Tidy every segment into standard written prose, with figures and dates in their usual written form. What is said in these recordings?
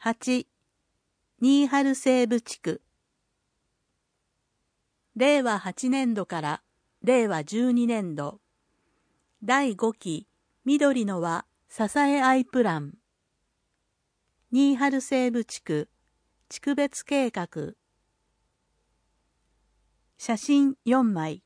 8、新春西部地区。令和8年度から令和12年度。第5期緑の輪支え合いプラン。新春西部地区地区別計画。写真4枚。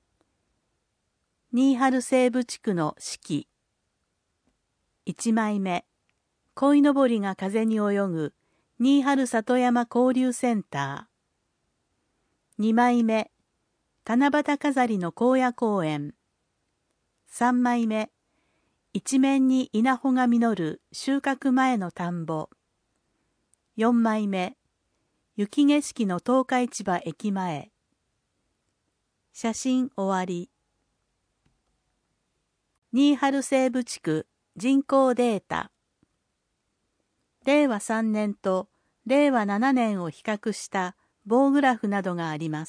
新春西部地区の四季。1枚目。鯉のぼりが風に泳ぐ新春里山交流センター。2枚目。七夕飾りの荒野公園。3枚目。一面に稲穂が実る収穫前の田んぼ。4枚目。雪景色の十日市場駅前。写真終わり。新春西部地区人口データ。令和3年と令和7年を比較した棒グラフなどがあります。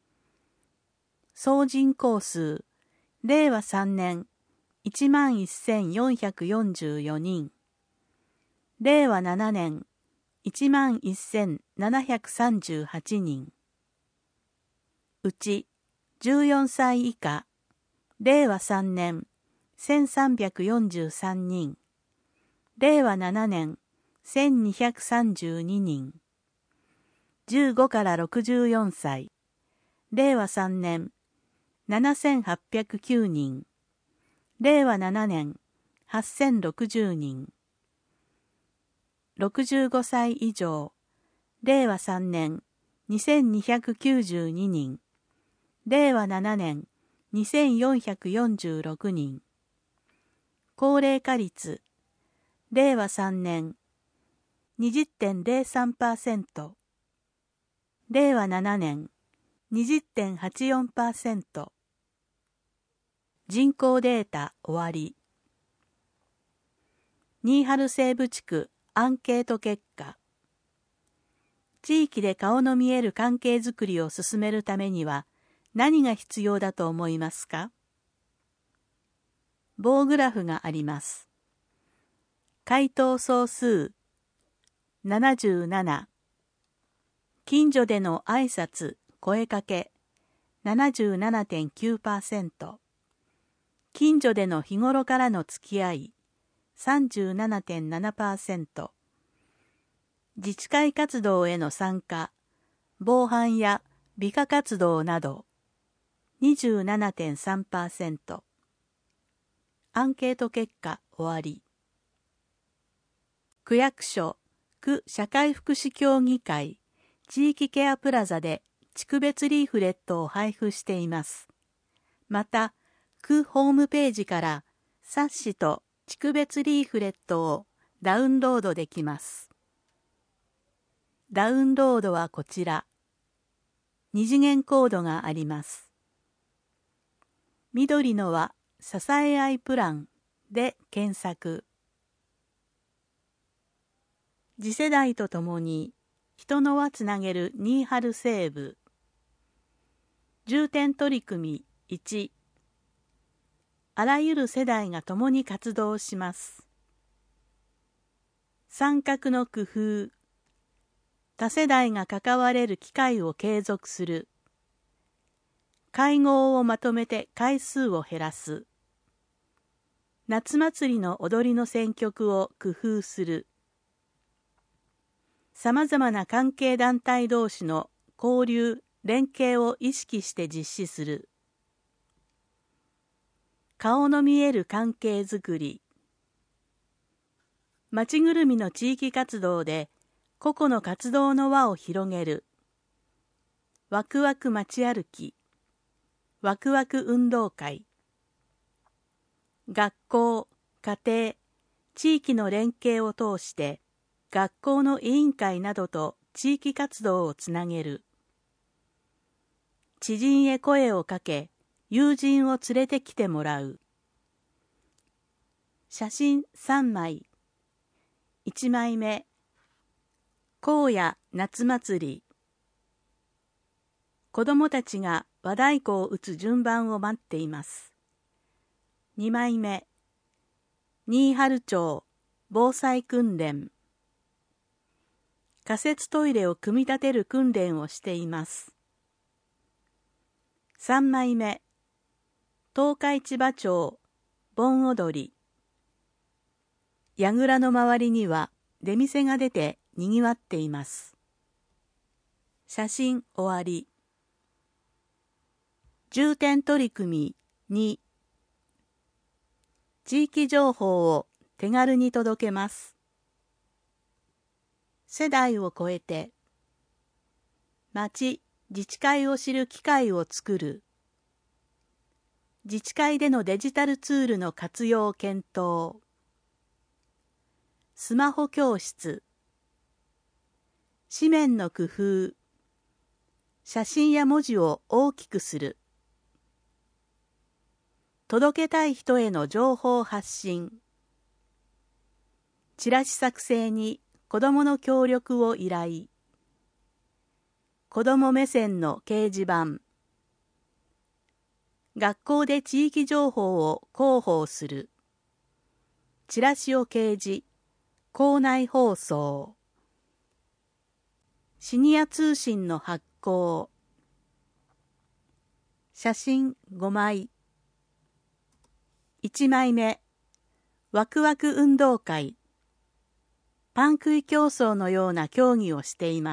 総人口数、令和3年 11,444 人。令和7年 11,738 人。うち14歳以下、令和3年1,343人。令和7年1,232人。15から64歳。令和3年7,809人。令和7年8,060人。65歳以上。令和3年2,292人。令和7年2,446人。高齢化率。令和3年 20.03%。令和7年 20.84%。人口データ終わり。新春西部地区アンケート結果。地域で顔の見える関係づくりを進めるためには何が必要だと思いますか？棒グラフがあります。回答総数77。近所での挨拶、声かけ 77.9%。近所での日頃からの付き合い 37.7%。自治会活動への参加、防犯や美化活動など 27.3%。アンケート結果終わり。区役所、区社会福祉協議会、地域ケアプラザで地区別リーフレットを配布しています。また、区ホームページから冊子と地区別リーフレットをダウンロードできます。ダウンロードはこちら。二次元コードがあります。緑の輪支え合いプランで検索。次世代とともに人の輪つなげる新春西部。重点取り組み1。あらゆる世代が共に活動します。参画の工夫。多世代が関われる機会を継続する。会合をまとめて回数を減らす。夏祭りの踊りの選曲を工夫する。さまざまな関係団体同士の交流・連携を意識して実施する。顔の見える関係づくり。町ぐるみの地域活動で個々の活動の輪を広げる。ワクワク街歩き。ワクワク運動会。学校、家庭、地域の連携を通して学校の委員会などと地域活動をつなげる。知人へ声をかけ、友人を連れてきてもらう。写真3枚。1枚目。荒野夏祭り。子どもたちが和太鼓を打つ順番を待っています。2枚目。新春町防災訓練。 仮設トイレを組み立てる訓練をしています。3枚目、東海千葉町盆踊り。櫓の周りには出店が出てにぎわっています。写真終わり。重点取り組み2、地域情報を手軽に届けます。世代を超えて、町・自治会を知る機会を作る。自治会でのデジタルツールの活用を検討。スマホ教室。紙面の工夫。写真や文字を大きくする。届けたい人への情報発信。チラシ作成に子どもの協力を依頼。子ども目線の掲示板。学校で地域情報を広報する。チラシを掲示、校内放送。シニア通信の発行。写真5枚。1枚目、ワクワク運動会。パン食い競争のような競技をしています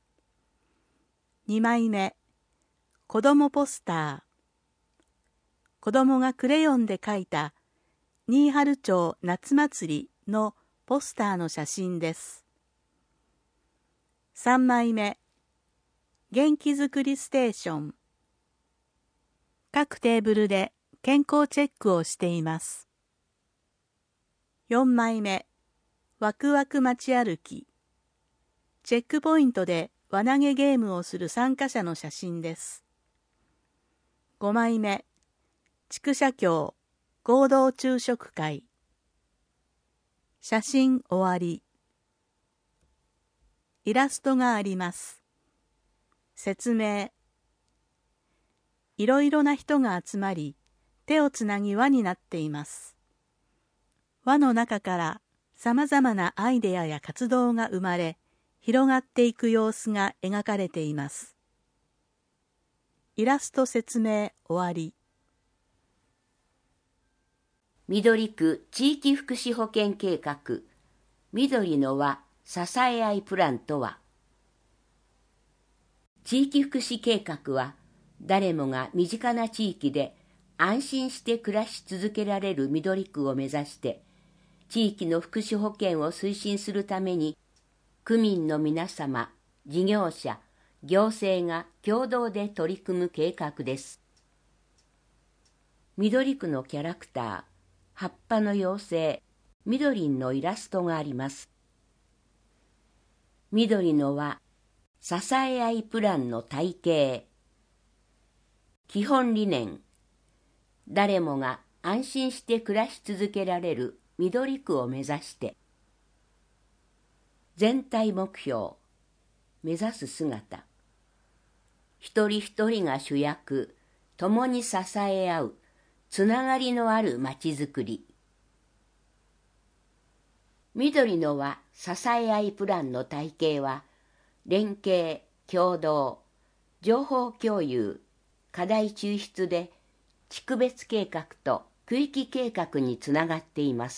。2枚目、子どもポスター。子どもがクレヨンで描いた新春町夏祭りのポスターの写真です。3枚目、元気づくりステーション。各テーブルで健康チェックをしています。4枚目、ワクワク街歩き。チェックポイントで輪投げゲームをする参加者の写真です。5枚目、畜舎協合同昼食会。写真終わり。イラストがあります。説明。いろいろな人が集まり、手をつなぎ輪になっています。輪の中からさまざまなアイデアや活動が生まれ、広がっていく様子が描かれています。イラスト説明終わり。 緑区地域福祉保健計画緑の輪支え合いプランとは、地域福祉計画は誰もが身近な地域で安心して暮らし続けられる緑区を目指して地域の福祉保健を推進するために区民の皆様、事業者、行政が共同で取り組む計画です。緑区のキャラクター、葉っぱの妖精、緑のイラストがあります。緑の輪、支え合いプランの体系。基本理念、誰もが安心して暮らし続けられる緑区を目指して。全体目標、目指す姿。一人一人が主役、共に支え合う、つながりのあるまちづくり。緑の輪支え合いプランの体系は、連携、協働、情報共有、課題抽出で、地区別計画と区域計画につながっています。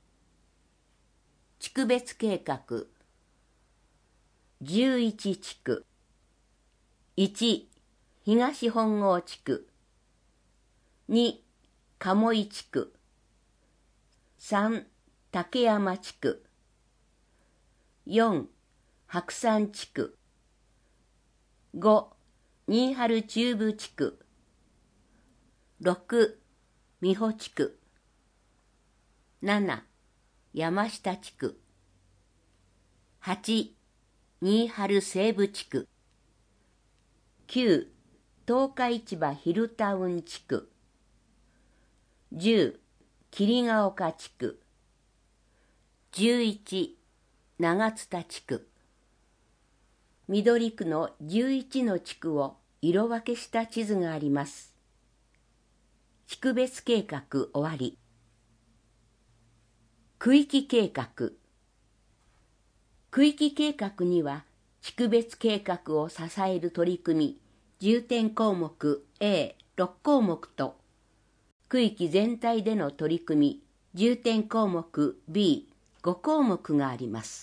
地区別計画、11地区。1、東本郷地区。2、鴨居地区。3、竹山地区。4、白山地区。5、新春中部地区。6、美保地区。7、山下地区。8、新春西部地区。9、東海市場ヒルタウン地区。10、桐ヶ丘地区。11、長津田地区。緑区の11の地区を色分けした地図があります。地区別計画終わり。区域計画。 区域計画には、地区別計画を支える取り組み、重点項目 A6 項目と、区域全体での取り組み、重点項目 B5 項目があります。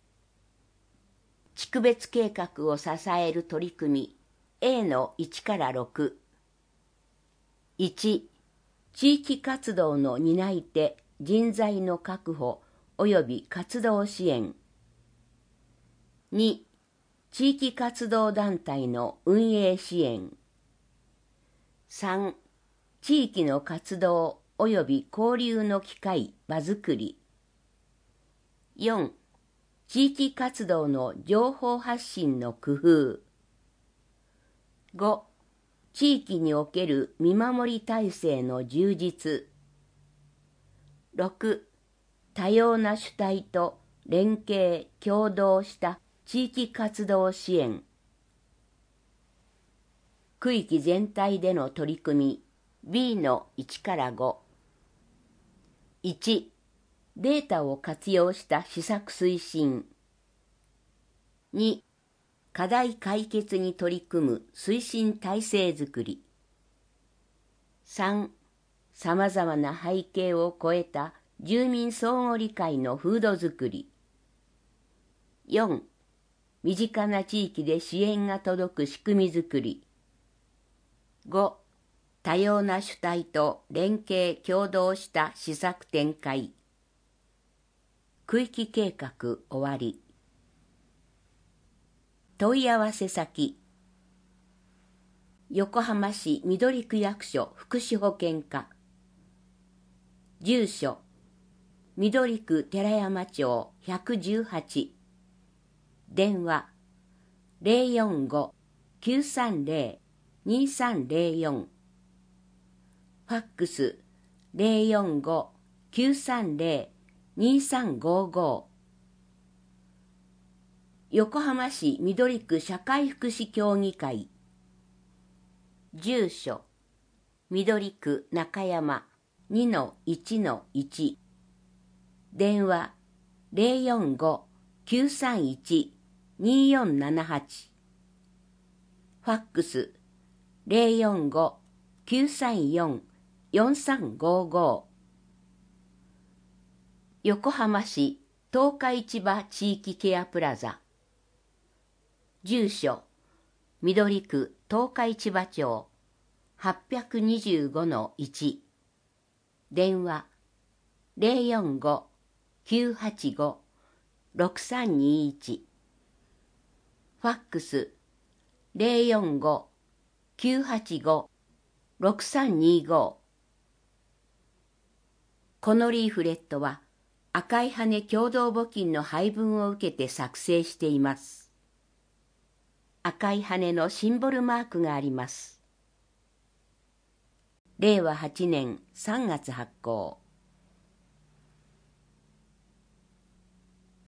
地区別計画を支える取り組み A の1から6。1、地域活動の担い手、人材の確保及び活動支援。2、地域活動団体の運営支援。3、地域の活動及び交流の機会場づくり。4、地域活動の情報発信の工夫。5、地域における見守り体制の充実。6、多様な主体と連携・協働した地域活動支援。区域全体での取り組み B の1から5。1、データを活用した施策推進。2、課題解決に取り組む推進体制づくり。3、さまざまな背景を超えた住民相互理解の風土づくり。4、身近な地域で支援が届く仕組みづくり。5、多様な主体と連携協働した施策展開。区域計画終わり。問い合わせ先。横浜市緑区役所福祉保健課。住所、緑区寺山町118。電話、045-930-2304。ファックス、045-930-2355。横浜市緑区社会福祉協議会。住所、緑区中山 2-1-1。電話、045-931-2478。ファックス、045-934-4355。横浜市東海市場地域ケアプラザ。住所、緑区東海市場町 825-1。電話、045-985-6321。ファックス、045-985-6325。このリーフレットは赤い羽共同募金の配分を受けて作成しています。赤い羽のシンボルマークがあります。令和8年3月発行。